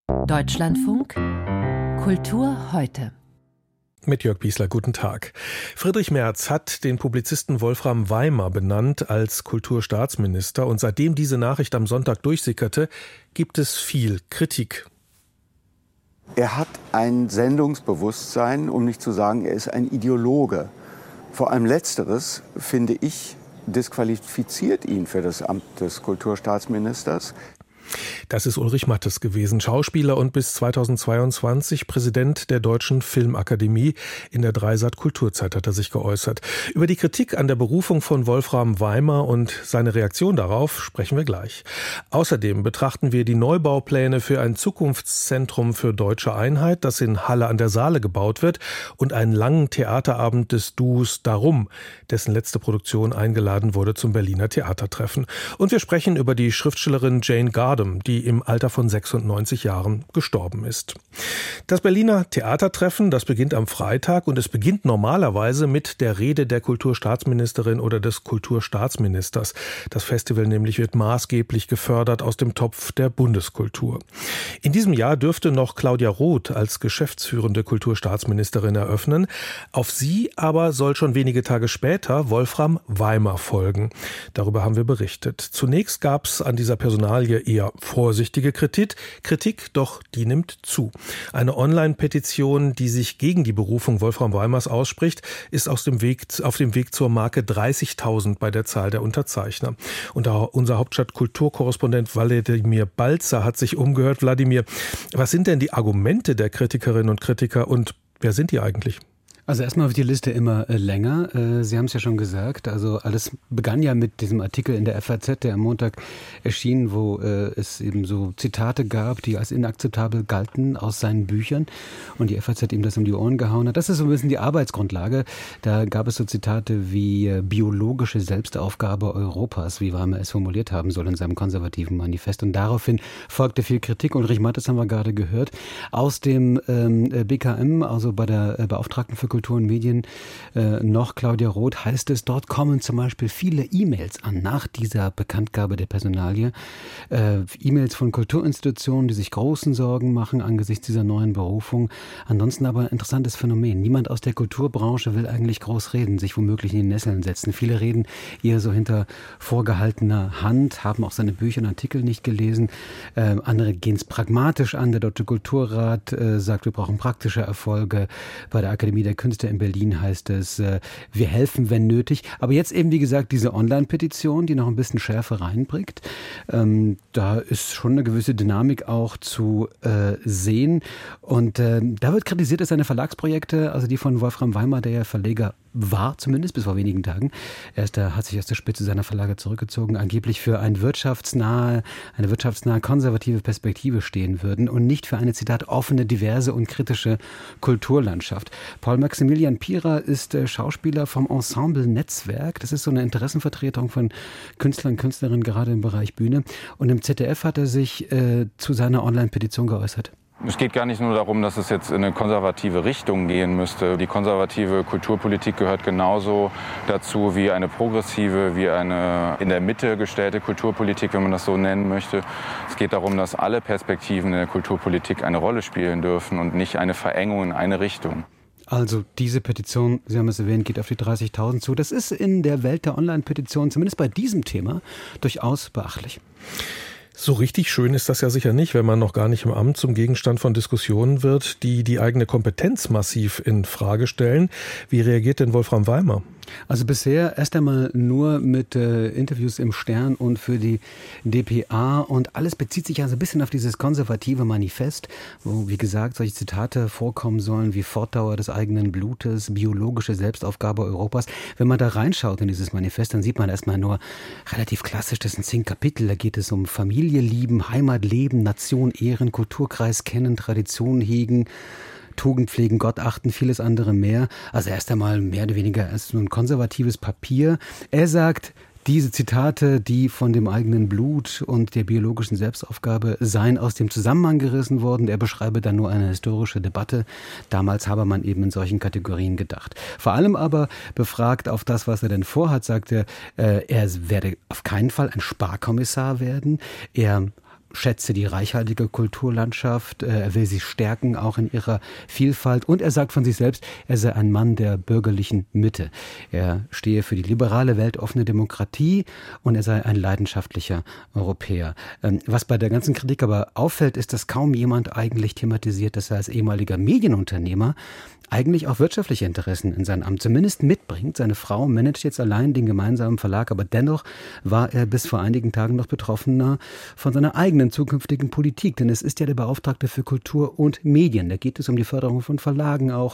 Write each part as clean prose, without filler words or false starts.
Deutschlandfunk Kultur heute. Mit Jörg Biesler, guten Tag. Friedrich Merz hat den Publizisten Wolfram Weimar benannt als Kulturstaatsminister. Und seitdem diese Nachricht am Sonntag durchsickerte, gibt es viel Kritik. Er hat ein Sendungsbewusstsein, um nicht zu sagen, er ist ein Ideologe. Vor allem Letzteres, finde ich, disqualifiziert ihn für das Amt des Kulturstaatsministers. Das ist Ulrich Mattes gewesen, Schauspieler und bis 2022 Präsident der Deutschen Filmakademie. In der Dreisat Kulturzeit hat er sich geäußert. Über die Kritik an der Berufung von Wolfram Weimar und seine Reaktion darauf sprechen wir gleich. Außerdem betrachten wir die Neubaupläne für ein Zukunftszentrum für deutsche Einheit, das in Halle an der Saale gebaut wird, und einen langen Theaterabend des Duos Darum, dessen letzte Produktion eingeladen wurde zum Berliner Theatertreffen. Und wir sprechen über die Schriftstellerin Jane Gardner, die im Alter von 96 Jahren gestorben ist. Das Berliner Theatertreffen, das beginnt am Freitag und es beginnt normalerweise mit der Rede der Kulturstaatsministerin oder des Kulturstaatsministers. Das Festival nämlich wird maßgeblich gefördert aus dem Topf der Bundeskultur. In diesem Jahr dürfte noch Claudia Roth als geschäftsführende Kulturstaatsministerin eröffnen. Auf sie aber soll schon wenige Tage später Wolfram Weimar folgen. Darüber haben wir berichtet. Zunächst gab es an dieser Personalie eher vorsichtige Kritik, doch die nimmt zu. Eine Online-Petition, die sich gegen die Berufung Wolfram Weimars ausspricht, ist auf dem Weg zur Marke 30.000 bei der Zahl der Unterzeichner. Und unser Hauptstadt-Kulturkorrespondent Wladimir Balzer hat sich umgehört. Wladimir, was sind denn die Argumente der Kritikerinnen und Kritiker und wer sind die eigentlich? Also erstmal wird die Liste immer länger. Sie haben es ja schon gesagt. Also alles begann ja mit diesem Artikel in der FAZ, der am Montag erschien, wo es eben so Zitate gab, die als inakzeptabel galten aus seinen Büchern. Und die FAZ ihm das um die Ohren gehauen hat. Das ist so ein bisschen die Arbeitsgrundlage. Da gab es so Zitate wie biologische Selbstaufgabe Europas, wie Weimar es formuliert haben soll in seinem konservativen Manifest. Und daraufhin folgte viel Kritik. Und Ulrich Mattes haben wir gerade gehört. Aus dem BKM, also bei der Beauftragten für Kultur und Medien, noch Claudia Roth, heißt es, dort kommen zum Beispiel viele E-Mails an nach dieser Bekanntgabe der Personalie. E-Mails von Kulturinstitutionen, die sich großen Sorgen machen angesichts dieser neuen Berufung. Ansonsten aber ein interessantes Phänomen. Niemand aus der Kulturbranche will eigentlich groß reden, sich womöglich in die Nesseln setzen. Viele reden eher so hinter vorgehaltener Hand, haben auch seine Bücher und Artikel nicht gelesen. Andere gehen es pragmatisch an. Der Deutsche Kulturrat sagt, wir brauchen praktische Erfolge. Bei der Akademie der Künste in Berlin heißt es, wir helfen, wenn nötig. Aber jetzt eben, wie gesagt, diese Online-Petition, die noch ein bisschen Schärfe reinbringt. Da ist schon eine gewisse Dynamik auch zu sehen. Und da wird kritisiert, dass seine Verlagsprojekte, also die von Wolfram Weimar, der ja Verleger war, zumindest bis vor wenigen Tagen, hat sich aus der Spitze seiner Verlage zurückgezogen, angeblich für eine wirtschaftsnahe konservative Perspektive stehen würden und nicht für eine, Zitat, offene, diverse und kritische Kulturlandschaft. Paul Maximilian Pierer ist Schauspieler vom Ensemble Netzwerk. Das ist so eine Interessenvertretung von Künstlern und Künstlerinnen, gerade im Bereich Bühne. Und im ZDF hat er sich zu seiner Online-Petition geäußert. Es geht gar nicht nur darum, dass es jetzt in eine konservative Richtung gehen müsste. Die konservative Kulturpolitik gehört genauso dazu wie eine progressive, wie eine in der Mitte gestellte Kulturpolitik, wenn man das so nennen möchte. Es geht darum, dass alle Perspektiven in der Kulturpolitik eine Rolle spielen dürfen und nicht eine Verengung in eine Richtung. Also diese Petition, Sie haben es erwähnt, geht auf die 30.000 zu. Das ist in der Welt der Online-Petition, zumindest bei diesem Thema, durchaus beachtlich. So richtig schön ist das ja sicher nicht, wenn man noch gar nicht im Amt zum Gegenstand von Diskussionen wird, die die eigene Kompetenz massiv in Frage stellen. Wie reagiert denn Wolfram Weimar? Also bisher erst einmal nur mit Interviews im Stern und für die dpa und alles bezieht sich also ein bisschen auf dieses konservative Manifest, wo, wie gesagt, solche Zitate vorkommen sollen wie Fortdauer des eigenen Blutes, biologische Selbstaufgabe Europas. Wenn man da reinschaut in dieses Manifest, dann sieht man erstmal nur relativ klassisch, das sind 10 Kapitel, da geht es um Familie lieben, Heimat leben, Nation ehren, Kulturkreis kennen, Tradition hegen, Tugend pflegen, Gott achten, vieles andere mehr. Also erst einmal mehr oder weniger als so ein konservatives Papier. Er sagt, diese Zitate, die von dem eigenen Blut und der biologischen Selbstaufgabe seien aus dem Zusammenhang gerissen worden. Er beschreibe dann nur eine historische Debatte. Damals habe man eben in solchen Kategorien gedacht. Vor allem aber befragt auf das, was er denn vorhat, sagt er werde auf keinen Fall ein Sparkommissar werden. Er schätze die reichhaltige Kulturlandschaft, er will sie stärken, auch in ihrer Vielfalt. Und er sagt von sich selbst, er sei ein Mann der bürgerlichen Mitte. Er stehe für die liberale, weltoffene Demokratie und er sei ein leidenschaftlicher Europäer. Was bei der ganzen Kritik aber auffällt, ist, dass kaum jemand eigentlich thematisiert, dass er als ehemaliger Medienunternehmer eigentlich auch wirtschaftliche Interessen in sein Amt zumindest mitbringt. Seine Frau managt jetzt allein den gemeinsamen Verlag, aber dennoch war er bis vor einigen Tagen noch betroffener von seiner eigenen zukünftigen Politik. Denn es ist ja der Beauftragte für Kultur und Medien. Da geht es um die Förderung von Verlagen auch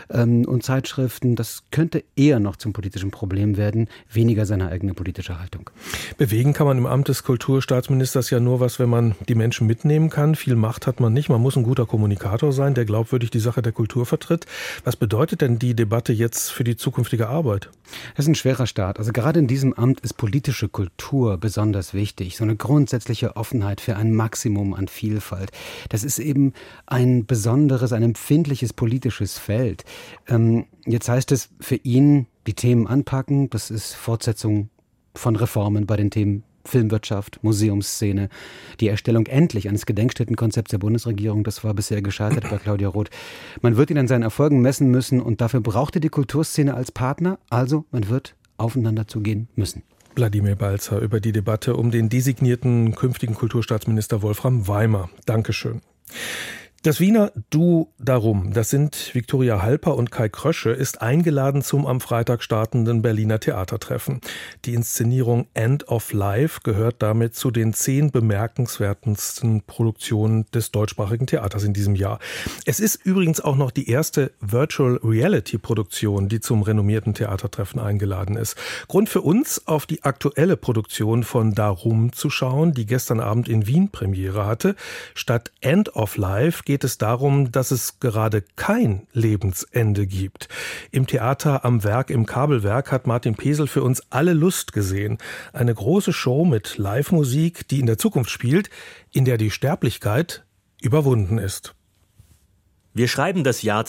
und Zeitschriften. Das könnte eher noch zum politischen Problem werden, weniger seine eigene politische Haltung. Bewegen kann man im Amt des Kulturstaatsministers ja nur was, wenn man die Menschen mitnehmen kann. Viel Macht hat man nicht. Man muss ein guter Kommunikator sein, der glaubwürdig die Sache der Kultur vertritt. Was bedeutet denn die Debatte jetzt für die zukünftige Arbeit? Das ist ein schwerer Start. Also gerade in diesem Amt ist politische Kultur besonders wichtig. So eine grundsätzliche Offenheit für ein Maximum an Vielfalt. Das ist eben ein besonderes, ein empfindliches politisches Feld. Jetzt heißt es für ihn, die Themen anpacken. Das ist Fortsetzung von Reformen bei den Themen Filmwirtschaft, Museumsszene, die Erstellung endlich eines Gedenkstättenkonzepts der Bundesregierung, das war bisher gescheitert bei Claudia Roth. Man wird ihn an seinen Erfolgen messen müssen und dafür braucht er die Kulturszene als Partner, also man wird aufeinander zugehen müssen. Wladimir Balzer über die Debatte um den designierten künftigen Kulturstaatsminister Wolfram Weimer. Dankeschön. Das Wiener Du Darum, das sind Viktoria Halper und Kai Krösche, ist eingeladen zum am Freitag startenden Berliner Theatertreffen. Die Inszenierung End of Life gehört damit zu den 10 bemerkenswertesten Produktionen des deutschsprachigen Theaters in diesem Jahr. Es ist übrigens auch noch die erste Virtual Reality Produktion, die zum renommierten Theatertreffen eingeladen ist. Grund für uns, auf die aktuelle Produktion von Darum zu schauen, die gestern Abend in Wien Premiere hatte. Statt End of Life geht es darum, dass es gerade kein Lebensende gibt. Im Theater am Werk im Kabelwerk hat Martin Pesel für uns Alle Lust gesehen. Eine große Show mit Live-Musik, die in der Zukunft spielt, in der die Sterblichkeit überwunden ist. Wir schreiben das Jahr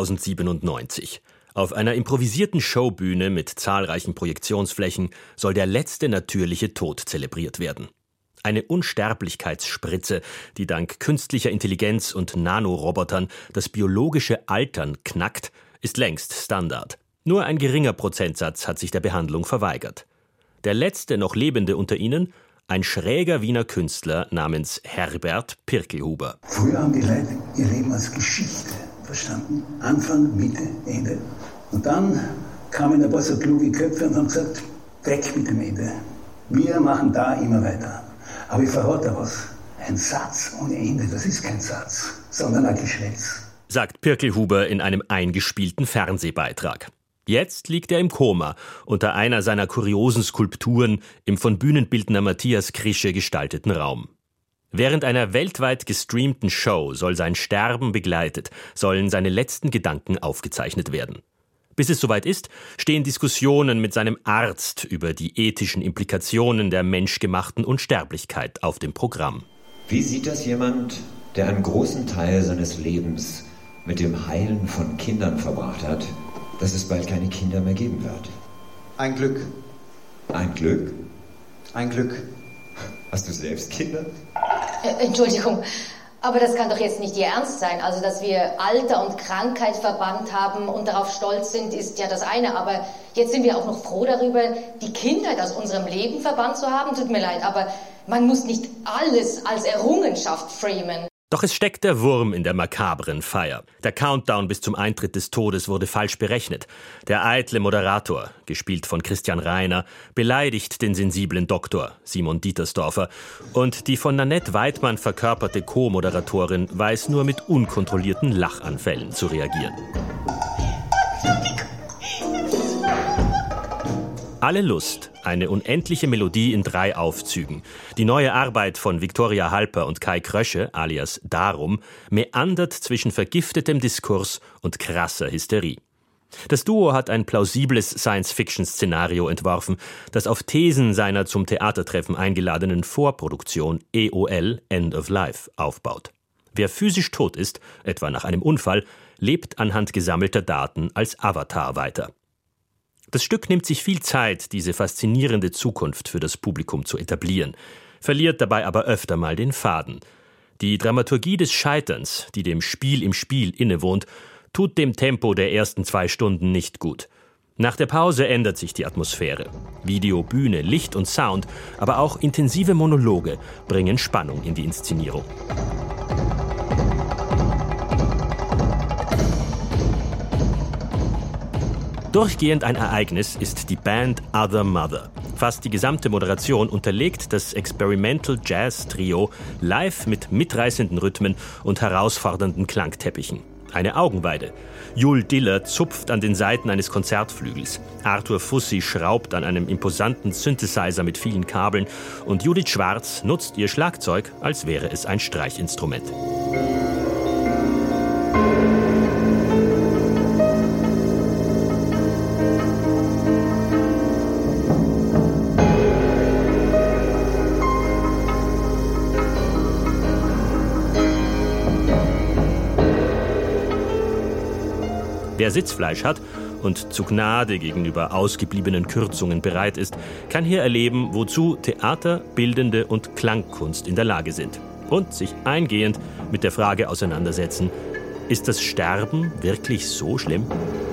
2097. Auf einer improvisierten Showbühne mit zahlreichen Projektionsflächen soll der letzte natürliche Tod zelebriert werden. Eine Unsterblichkeitsspritze, die dank künstlicher Intelligenz und Nanorobotern das biologische Altern knackt, ist längst Standard. Nur ein geringer Prozentsatz hat sich der Behandlung verweigert. Der letzte noch Lebende unter ihnen, ein schräger Wiener Künstler namens Herbert Pirkelhuber. Früher haben die Leute ihr Leben als Geschichte verstanden. Anfang, Mitte, Ende. Und dann kamen ein paar so kluge Köpfe und haben gesagt, weg mit dem Ende. Wir machen da immer weiter. Aber ich verrate was. Ein Satz ohne Ende, das ist kein Satz, sondern ein Geschwätz. Sagt Pirkelhuber in einem eingespielten Fernsehbeitrag. Jetzt liegt er im Koma unter einer seiner kuriosen Skulpturen im von Bühnenbildner Matthias Krische gestalteten Raum. Während einer weltweit gestreamten Show soll sein Sterben begleitet, sollen seine letzten Gedanken aufgezeichnet werden. Bis es soweit ist, stehen Diskussionen mit seinem Arzt über die ethischen Implikationen der menschgemachten Unsterblichkeit auf dem Programm. Wie sieht das jemand, der einen großen Teil seines Lebens mit dem Heilen von Kindern verbracht hat, dass es bald keine Kinder mehr geben wird? Ein Glück. Ein Glück? Ein Glück. Hast du selbst Kinder? Entschuldigung, aber das kann doch jetzt nicht Ihr Ernst sein. Also, dass wir Alter und Krankheit verbannt haben und darauf stolz sind, ist ja das eine. Aber jetzt sind wir auch noch froh darüber, die Kindheit aus unserem Leben verbannt zu haben. Tut mir leid, aber man muss nicht alles als Errungenschaft framen. Doch es steckt der Wurm in der makabren Feier. Der Countdown bis zum Eintritt des Todes wurde falsch berechnet. Der eitle Moderator, gespielt von Christian Reiner, beleidigt den sensiblen Doktor, Simon Dietersdorfer. Und die von Nanette Weidmann verkörperte Co-Moderatorin weiß nur mit unkontrollierten Lachanfällen zu reagieren. Alle Lust, eine unendliche Melodie in 3 Aufzügen. Die neue Arbeit von Viktoria Halper und Kai Krösche, alias Darum, meandert zwischen vergiftetem Diskurs und krasser Hysterie. Das Duo hat ein plausibles Science-Fiction-Szenario entworfen, das auf Thesen seiner zum Theatertreffen eingeladenen Vorproduktion EOL End of Life aufbaut. Wer physisch tot ist, etwa nach einem Unfall, lebt anhand gesammelter Daten als Avatar weiter. Das Stück nimmt sich viel Zeit, diese faszinierende Zukunft für das Publikum zu etablieren. verliert dabei aber öfter mal den Faden. Die Dramaturgie des Scheiterns, die dem Spiel im Spiel innewohnt, tut dem Tempo der ersten 2 Stunden nicht gut. Nach der Pause ändert sich die Atmosphäre. Video, Bühne, Licht und Sound, aber auch intensive Monologe bringen Spannung in die Inszenierung. Durchgehend ein Ereignis ist die Band Other Mother. Fast die gesamte Moderation unterlegt das Experimental Jazz Trio live mit mitreißenden Rhythmen und herausfordernden Klangteppichen. Eine Augenweide. Jul Diller zupft an den Saiten eines Konzertflügels. Arthur Fussi schraubt an einem imposanten Synthesizer mit vielen Kabeln und Judith Schwarz nutzt ihr Schlagzeug, als wäre es ein Streichinstrument. Wer Sitzfleisch hat und zu Gnade gegenüber ausgebliebenen Kürzungen bereit ist, kann hier erleben, wozu Theater, bildende und Klangkunst in der Lage sind. Und sich eingehend mit der Frage auseinandersetzen, ist das Sterben wirklich so schlimm?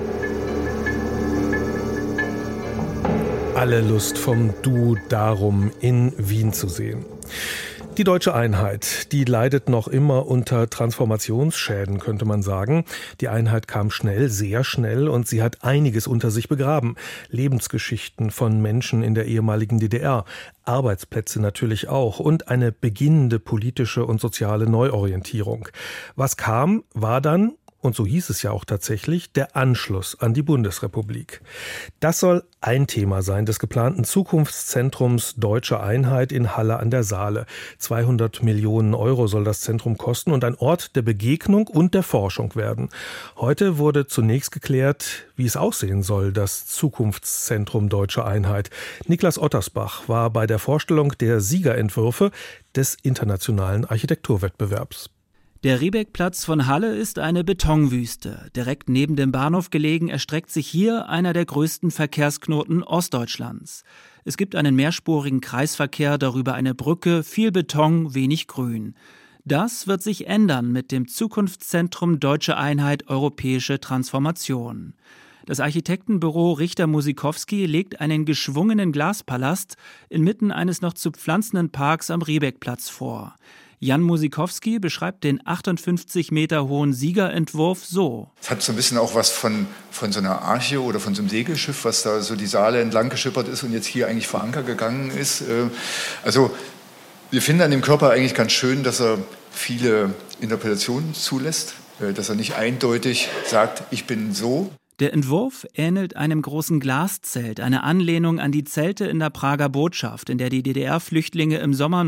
Alle Lust vom Du darum in Wien zu sehen. Die deutsche Einheit, die leidet noch immer unter Transformationsschäden, könnte man sagen. Die Einheit kam schnell, sehr schnell, und sie hat einiges unter sich begraben. Lebensgeschichten von Menschen in der ehemaligen DDR, Arbeitsplätze natürlich auch und eine beginnende politische und soziale Neuorientierung. Was kam, war dann, und so hieß es ja auch tatsächlich, der Anschluss an die Bundesrepublik. Das soll ein Thema sein des geplanten Zukunftszentrums Deutsche Einheit in Halle an der Saale. 200 Millionen Euro soll das Zentrum kosten und ein Ort der Begegnung und der Forschung werden. Heute wurde zunächst geklärt, wie es aussehen soll, das Zukunftszentrum Deutsche Einheit. Niklas Ottersbach war bei der Vorstellung der Siegerentwürfe des internationalen Architekturwettbewerbs. Der Riebeckplatz von Halle ist eine Betonwüste. Direkt neben dem Bahnhof gelegen erstreckt sich hier einer der größten Verkehrsknoten Ostdeutschlands. Es gibt einen mehrspurigen Kreisverkehr, darüber eine Brücke, viel Beton, wenig Grün. Das wird sich ändern mit dem Zukunftszentrum Deutsche Einheit Europäische Transformation. Das Architektenbüro Richter-Musikowski legt einen geschwungenen Glaspalast inmitten eines noch zu pflanzenden Parks am Riebeckplatz vor. Jan Musikowski beschreibt den 58 Meter hohen Siegerentwurf so. Es hat so ein bisschen auch was von so einer Arche oder von so einem Segelschiff, was da so die Saale entlang geschippert ist und jetzt hier eigentlich vor Anker gegangen ist. Also wir finden an dem Körper eigentlich ganz schön, dass er viele Interpretationen zulässt, dass er nicht eindeutig sagt, ich bin so. Der Entwurf ähnelt einem großen Glaszelt, eine Anlehnung an die Zelte in der Prager Botschaft, in der die DDR-Flüchtlinge im Sommer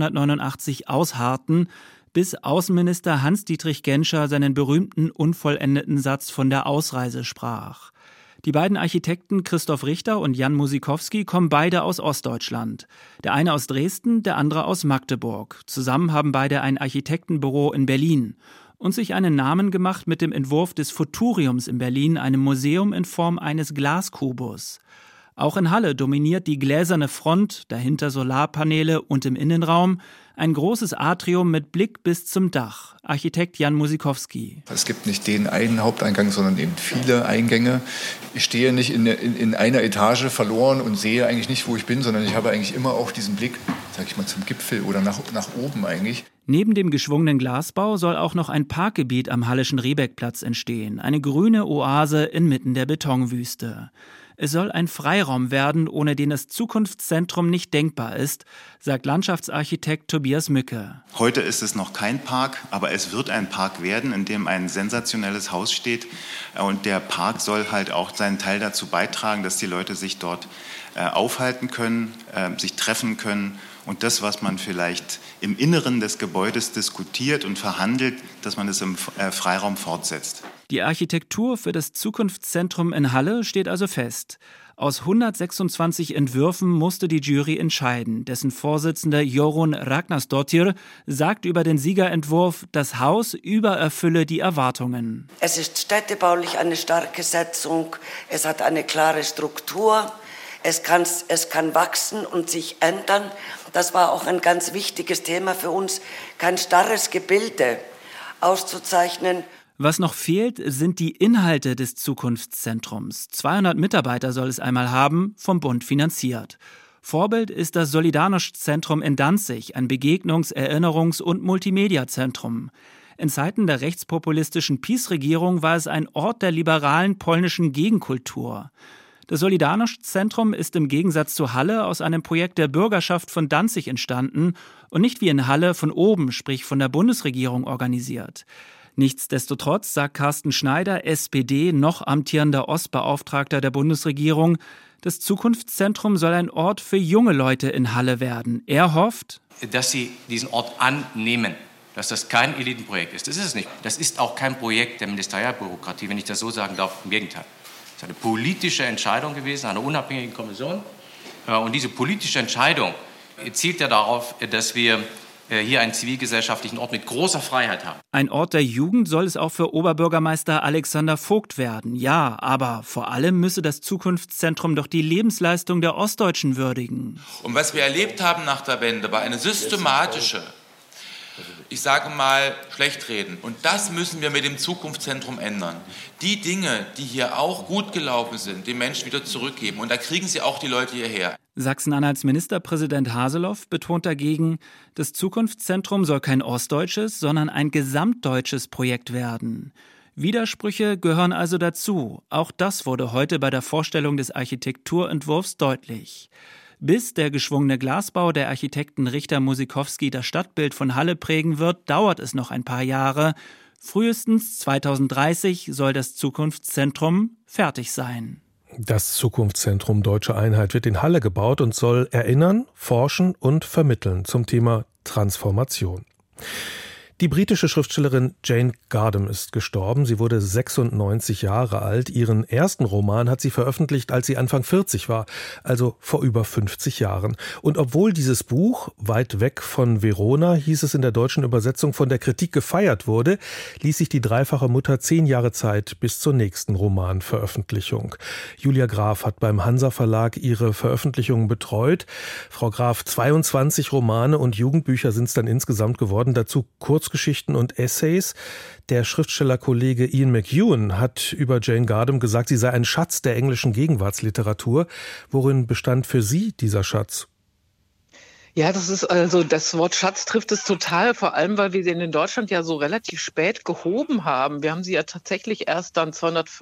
1989 ausharrten, bis Außenminister Hans-Dietrich Genscher seinen berühmten unvollendeten Satz von der Ausreise sprach. Die beiden Architekten Christoph Richter und Jan Musikowski kommen beide aus Ostdeutschland. Der eine aus Dresden, der andere aus Magdeburg. Zusammen haben beide ein Architektenbüro in Berlin und sich einen Namen gemacht mit dem Entwurf des Futuriums in Berlin, einem Museum in Form eines Glaskubus. Auch in Halle dominiert die gläserne Front, dahinter Solarpaneele und im Innenraum ein großes Atrium mit Blick bis zum Dach. Architekt Jan Musikowski. Es gibt nicht den einen Haupteingang, sondern eben viele Eingänge. Ich stehe nicht in einer Etage verloren und sehe eigentlich nicht, wo ich bin, sondern ich habe eigentlich immer auch diesen Blick, sag ich mal, zum Gipfel oder nach oben eigentlich. Neben dem geschwungenen Glasbau soll auch noch ein Parkgebiet am Halleschen Riebeckplatz entstehen. Eine grüne Oase inmitten der Betonwüste. Es soll ein Freiraum werden, ohne den das Zukunftszentrum nicht denkbar ist, sagt Landschaftsarchitekt Tobias Mücke. Heute ist es noch kein Park, aber es wird ein Park werden, in dem ein sensationelles Haus steht. Und der Park soll halt auch seinen Teil dazu beitragen, dass die Leute sich dort aufhalten können, sich treffen können. Und das, was man vielleicht im Inneren des Gebäudes diskutiert und verhandelt, dass man es im Freiraum fortsetzt. Die Architektur für das Zukunftszentrum in Halle steht also fest. Aus 126 Entwürfen musste die Jury entscheiden. Dessen Vorsitzender Jorun Ragnarsdottir sagt über den Siegerentwurf, das Haus übererfülle die Erwartungen. Es ist städtebaulich eine starke Setzung, es hat eine klare Struktur. Es kann wachsen und sich ändern. Das war auch ein ganz wichtiges Thema für uns, kein starres Gebilde auszuzeichnen. Was noch fehlt, sind die Inhalte des Zukunftszentrums. 200 Mitarbeiter soll es einmal haben, vom Bund finanziert. Vorbild ist das Solidarność-Zentrum in Danzig, ein Begegnungs-, Erinnerungs- und Multimedia-Zentrum. In Zeiten der rechtspopulistischen PiS-Regierung war es ein Ort der liberalen polnischen Gegenkultur. Das Solidarność-Zentrum ist im Gegensatz zu Halle aus einem Projekt der Bürgerschaft von Danzig entstanden und nicht wie in Halle von oben, sprich von der Bundesregierung organisiert. Nichtsdestotrotz sagt Carsten Schneider, SPD, noch amtierender Ostbeauftragter der Bundesregierung, das Zukunftszentrum soll ein Ort für junge Leute in Halle werden. Er hofft, dass sie diesen Ort annehmen, dass das kein Elitenprojekt ist. Das ist es nicht. Das ist auch kein Projekt der Ministerialbürokratie, wenn ich das so sagen darf. Im Gegenteil. Es ist eine politische Entscheidung gewesen, einer unabhängigen Kommission. Und diese politische Entscheidung zielt ja darauf, dass wir hier einen zivilgesellschaftlichen Ort mit großer Freiheit haben. Ein Ort der Jugend soll es auch für Oberbürgermeister Alexander Vogt werden. Ja, aber vor allem müsse das Zukunftszentrum doch die Lebensleistung der Ostdeutschen würdigen. Und was wir erlebt haben nach der Wende, war eine systematische, ich sage mal, Schlechtreden. Und das müssen wir mit dem Zukunftszentrum ändern. Die Dinge, die hier auch gut gelaufen sind, den Menschen wieder zurückgeben. Und da kriegen sie auch die Leute hierher. Sachsen-Anhalts Ministerpräsident Haseloff betont dagegen, das Zukunftszentrum soll kein ostdeutsches, sondern ein gesamtdeutsches Projekt werden. Widersprüche gehören also dazu. Auch das wurde heute bei der Vorstellung des Architekturentwurfs deutlich. Bis der geschwungene Glasbau der Architekten Richter-Musikowski das Stadtbild von Halle prägen wird, dauert es noch ein paar Jahre. Frühestens 2030 soll das Zukunftszentrum fertig sein. Das Zukunftszentrum Deutsche Einheit wird in Halle gebaut und soll erinnern, forschen und vermitteln zum Thema Transformation. Die britische Schriftstellerin Jane Gardam ist gestorben. Sie wurde 96 Jahre alt. Ihren ersten Roman hat sie veröffentlicht, als sie Anfang 40 war, also vor über 50 Jahren. Und obwohl dieses Buch, Weit weg von Verona, hieß es in der deutschen Übersetzung, von der Kritik gefeiert wurde, ließ sich die dreifache Mutter 10 Jahre Zeit bis zur nächsten Romanveröffentlichung. Julia Graf hat beim Hansa Verlag ihre Veröffentlichungen betreut. Frau Graf, 22 Romane und Jugendbücher sind es dann insgesamt geworden, dazu Kurzgeschichten und Essays. Der Schriftstellerkollege Ian McEwan hat über Jane Gardam gesagt, sie sei ein Schatz der englischen Gegenwartsliteratur. Worin bestand für Sie dieser Schatz? Ja, das Wort Schatz trifft es total, vor allem, weil wir sie in Deutschland ja so relativ spät gehoben haben. Wir haben sie ja tatsächlich erst dann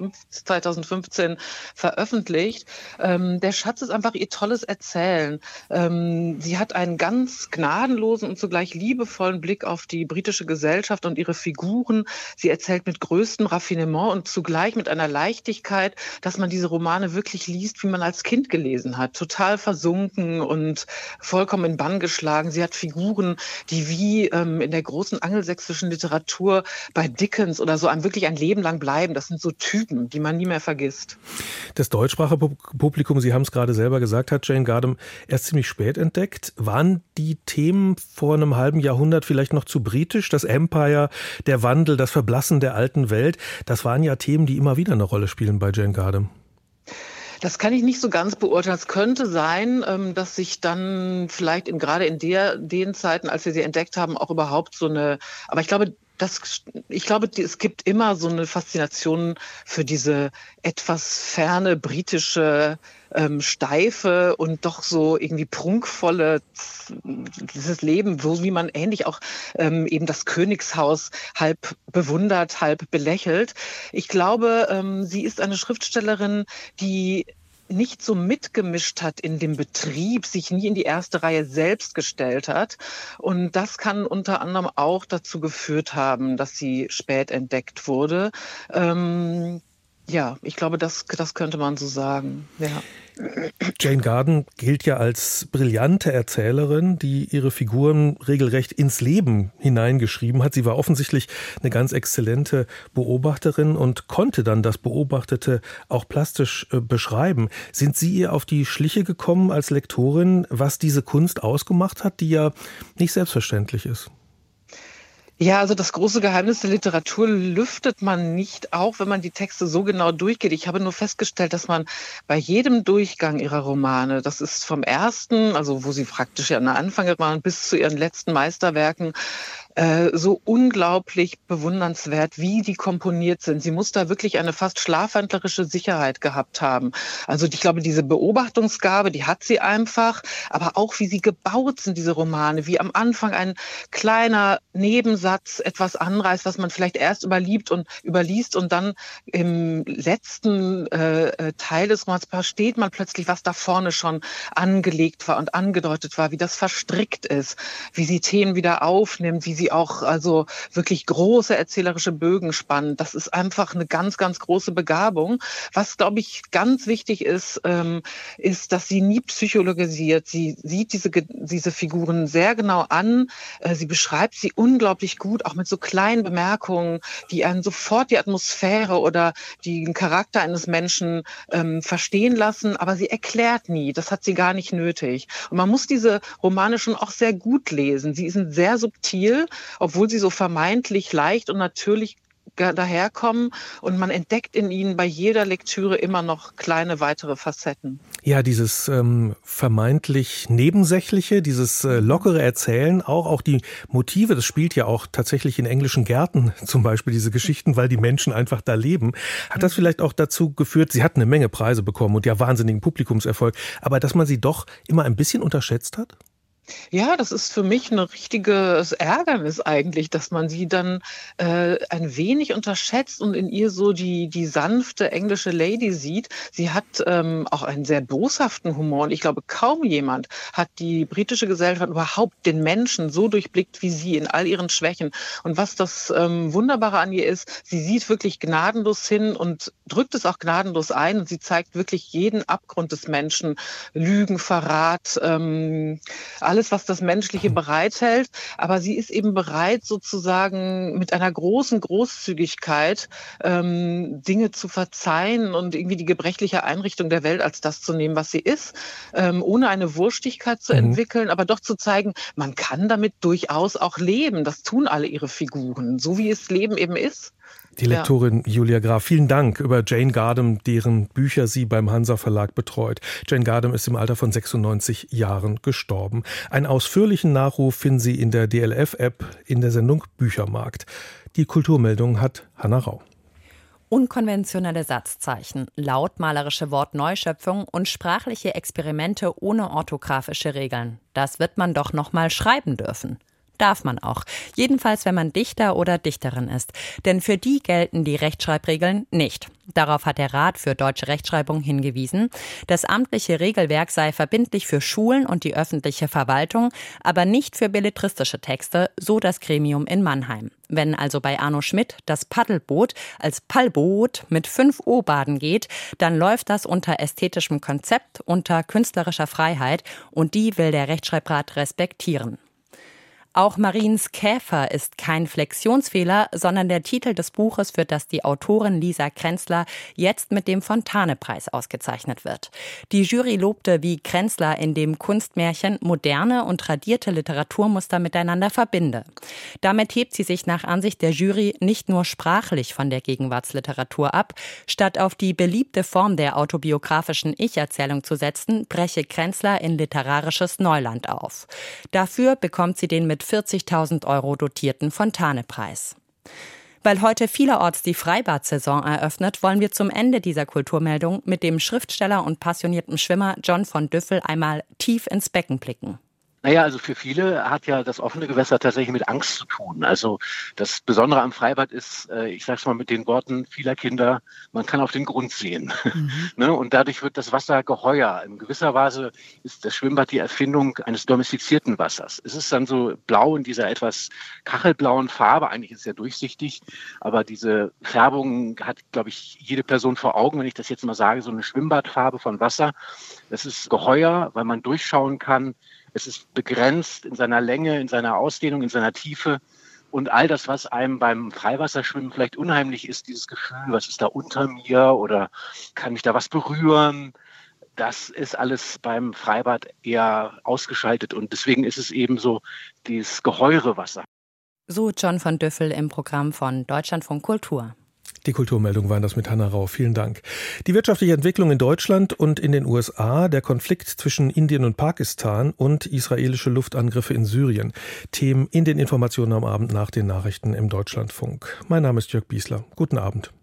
2015 veröffentlicht. Der Schatz ist einfach ihr tolles Erzählen. Sie hat einen ganz gnadenlosen und zugleich liebevollen Blick auf die britische Gesellschaft und ihre Figuren. Sie erzählt mit größtem Raffinement und zugleich mit einer Leichtigkeit, dass man diese Romane wirklich liest, wie man als Kind gelesen hat. Total versunken und vollkommen in Bann geschlagen. Sie hat Figuren, die wie in der großen angelsächsischen Literatur bei Dickens oder so wirklich ein Leben lang bleiben. Das sind so Typen, die man nie mehr vergisst. Das deutschsprachige Publikum, Sie haben es gerade selber gesagt, hat Jane Gardam erst ziemlich spät entdeckt. Waren die Themen vor einem halben Jahrhundert vielleicht noch zu britisch? Das Empire, der Wandel, das Verblassen der alten Welt, das waren ja Themen, die immer wieder eine Rolle spielen bei Jane Gardam. Das kann ich nicht so ganz beurteilen. Es könnte sein, dass sich dann vielleicht gerade in den Zeiten, als wir sie entdeckt haben, auch überhaupt aber ich glaube, es gibt immer so eine Faszination für diese etwas ferne britische, steife und doch so irgendwie prunkvolle, dieses Leben, wie man ähnlich auch eben das Königshaus halb bewundert, halb belächelt. Ich glaube, sie ist eine Schriftstellerin, die nicht so mitgemischt hat in dem Betrieb, sich nie in die erste Reihe selbst gestellt hat. Und das kann unter anderem auch dazu geführt haben, dass sie spät entdeckt wurde. Ja, ich glaube, das könnte man so sagen. Ja. Jane Gardam gilt ja als brillante Erzählerin, die ihre Figuren regelrecht ins Leben hineingeschrieben hat. Sie war offensichtlich eine ganz exzellente Beobachterin und konnte dann das Beobachtete auch plastisch beschreiben. Sind Sie ihr auf die Schliche gekommen als Lektorin, was diese Kunst ausgemacht hat, die ja nicht selbstverständlich ist? Ja, also das große Geheimnis der Literatur lüftet man nicht, auch wenn man die Texte so genau durchgeht. Ich habe nur festgestellt, dass man bei jedem Durchgang ihrer Romane, das ist vom ersten, also wo sie praktisch ja am Anfang waren, bis zu ihren letzten Meisterwerken, so unglaublich bewundernswert, wie die komponiert sind. Sie muss da wirklich eine fast schlafwandlerische Sicherheit gehabt haben. Also ich glaube, diese Beobachtungsgabe, die hat sie einfach, aber auch wie sie gebaut sind, diese Romane, wie am Anfang ein kleiner Nebensatz etwas anreißt, was man vielleicht erst überliest und dann im letzten Teil des Romans versteht man plötzlich, was da vorne schon angelegt war und angedeutet war, wie das verstrickt ist, wie sie Themen wieder aufnimmt, wie sie auch also wirklich große erzählerische Bögen spannen. Das ist einfach eine ganz, ganz große Begabung. Was, glaube ich, ganz wichtig ist, ist, dass sie nie psychologisiert. Sie sieht diese Figuren sehr genau an. Sie beschreibt sie unglaublich gut, auch mit so kleinen Bemerkungen, die einen sofort die Atmosphäre oder den Charakter eines Menschen verstehen lassen. Aber sie erklärt nie. Das hat sie gar nicht nötig. Und man muss diese Romane schon auch sehr gut lesen. Sie sind sehr subtil, obwohl sie so vermeintlich leicht und natürlich daherkommen, und man entdeckt in ihnen bei jeder Lektüre immer noch kleine weitere Facetten. Ja, dieses vermeintlich Nebensächliche, dieses lockere Erzählen, auch die Motive, das spielt ja auch tatsächlich in englischen Gärten zum Beispiel, diese Geschichten, weil die Menschen einfach da leben. Hat das vielleicht auch dazu geführt, sie hat eine Menge Preise bekommen und ja wahnsinnigen Publikumserfolg, aber dass man sie doch immer ein bisschen unterschätzt hat? Ja, das ist für mich ein richtiges Ärgernis eigentlich, dass man sie dann ein wenig unterschätzt und in ihr so die sanfte englische Lady sieht. Sie hat auch einen sehr boshaften Humor, und ich glaube, kaum jemand hat die britische Gesellschaft, überhaupt den Menschen so durchblickt wie sie in all ihren Schwächen. Und was das Wunderbare an ihr ist, sie sieht wirklich gnadenlos hin und drückt es auch gnadenlos ein, und sie zeigt wirklich jeden Abgrund des Menschen, Lügen, Verrat, alles, was das Menschliche bereithält. Aber sie ist eben bereit, sozusagen mit einer großen Großzügigkeit Dinge zu verzeihen und irgendwie die gebrechliche Einrichtung der Welt als das zu nehmen, was sie ist, ohne eine Wurstigkeit zu entwickeln, aber doch zu zeigen, man kann damit durchaus auch leben. Das tun alle ihre Figuren, so wie es Leben eben ist. Die Lektorin Julia Graf, vielen Dank über Jane Gardam, deren Bücher sie beim Hansa Verlag betreut. Jane Gardam ist im Alter von 96 Jahren gestorben. Einen ausführlichen Nachruf finden Sie in der DLF-App in der Sendung Büchermarkt. Die Kulturmeldung hat Hanna Rau. Unkonventionelle Satzzeichen, lautmalerische Wortneuschöpfung und sprachliche Experimente ohne orthografische Regeln. Das wird man doch noch mal schreiben dürfen. Darf man auch. Jedenfalls, wenn man Dichter oder Dichterin ist. Denn für die gelten die Rechtschreibregeln nicht. Darauf hat der Rat für deutsche Rechtschreibung hingewiesen. Das amtliche Regelwerk sei verbindlich für Schulen und die öffentliche Verwaltung, aber nicht für belletristische Texte, so das Gremium in Mannheim. Wenn also bei Arno Schmidt das Paddelboot als Pallboot mit 5 O baden geht, dann läuft das unter ästhetischem Konzept, unter künstlerischer Freiheit, und die will der Rechtschreibrat respektieren. Auch Mariens Käfer ist kein Flexionsfehler, sondern der Titel des Buches, für das die Autorin Lisa Krenzler jetzt mit dem Fontane-Preis ausgezeichnet wird. Die Jury lobte, wie Krenzler in dem Kunstmärchen moderne und tradierte Literaturmuster miteinander verbinde. Damit hebt sie sich nach Ansicht der Jury nicht nur sprachlich von der Gegenwartsliteratur ab. Statt auf die beliebte Form der autobiografischen Ich-Erzählung zu setzen, breche Krenzler in literarisches Neuland auf. Dafür bekommt sie den mit 40.000 € dotierten Fontane-Preis. Weil heute vielerorts die Freibad-Saison eröffnet, wollen wir zum Ende dieser Kulturmeldung mit dem Schriftsteller und passionierten Schwimmer John von Düffel einmal tief ins Becken blicken. Naja, also für viele hat ja das offene Gewässer tatsächlich mit Angst zu tun. Also das Besondere am Freibad ist, ich sage es mal mit den Worten vieler Kinder, man kann auf den Grund sehen. Ne? Und dadurch wird das Wasser geheuer. In gewisser Weise ist das Schwimmbad die Erfindung eines domestizierten Wassers. Es ist dann so blau in dieser etwas kachelblauen Farbe. Eigentlich ist es ja durchsichtig, aber diese Färbung hat, glaube ich, jede Person vor Augen, wenn ich das jetzt mal sage, so eine Schwimmbadfarbe von Wasser. Das ist geheuer, weil man durchschauen kann. Es ist begrenzt in seiner Länge, in seiner Ausdehnung, in seiner Tiefe. Und all das, was einem beim Freiwasserschwimmen vielleicht unheimlich ist, dieses Gefühl, was ist da unter mir oder kann mich da was berühren, das ist alles beim Freibad eher ausgeschaltet. Und deswegen ist es eben so dieses geheure Wasser. So John von Düffel im Programm von Deutschlandfunk Kultur. Die Kulturmeldung waren das mit Hanna Rau. Vielen Dank. Die wirtschaftliche Entwicklung in Deutschland und in den USA, der Konflikt zwischen Indien und Pakistan und israelische Luftangriffe in Syrien. Themen in den Informationen am Abend nach den Nachrichten im Deutschlandfunk. Mein Name ist Jörg Biesler. Guten Abend.